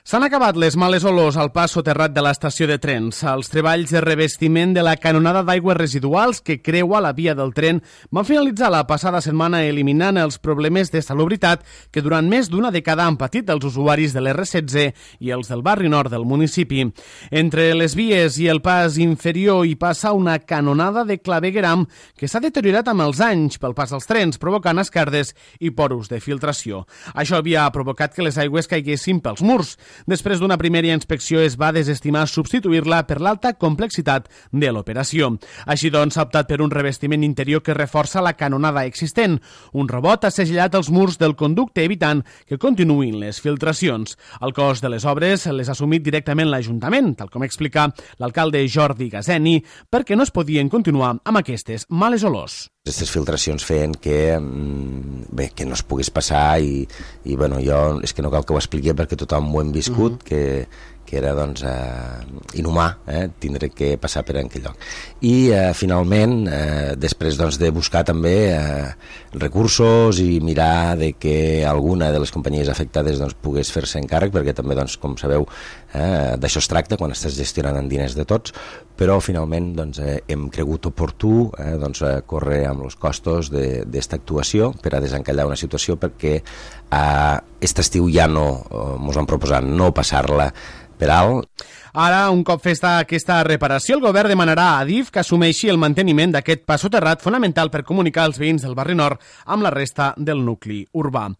S'han acabat les males olors al pas soterrat de l'estació de trens. Els treballs de revestiment de la canonada d'aigües residuals que creua la via del tren van finalitzar la passada setmana eliminant els problemes de salubritat que durant més d'una dècada han patit els usuaris de l'R16 i els del barri nord del municipi. Entre les vies i el pas inferior hi passa una canonada de clavegueram que s'ha deteriorat amb els anys pel pas dels trens, provocant esquerdes i porus de filtració. Això havia provocat que les aigües caiguessin pels murs. Després d'una primera inspecció es va desestimar substituir-la per l'alta complexitat de l'operació. Així doncs, s'ha optat per un revestiment interior que reforça la canonada existent. Un robot ha segellat els murs del conducte evitant que continuïn les filtracions. El cost de les obres les ha assumit directament l'Ajuntament, tal com explica l'alcalde Jordi Gazeni, perquè no es podien continuar amb aquestes males olors. Aquestes filtracions feien que no es pogués passar i bueno, jo és que no cal que ho expliqui perquè tothom ho hem viscut, que era doncs, inhumà tindre que passar per aquell lloc. I finalment, després doncs, de buscar també recursos i mirar de que alguna de les companyies afectades doncs, pogués fer-se encàrrec, perquè també, doncs, com sabeu, d'això es tracta quan estàs gestionant en diners de tots, però finalment doncs, hem cregut oportú córrer amb els costos d'esta actuació per a desencallar una situació perquè aquest estiu ja no ens han proposat no passar-la per alt. Ara, un cop festa aquesta reparació, el govern demanarà a Adif que assumeixi el manteniment d'aquest pas soterrat fonamental per comunicar els veïns del barri nord amb la resta del nucli urbà.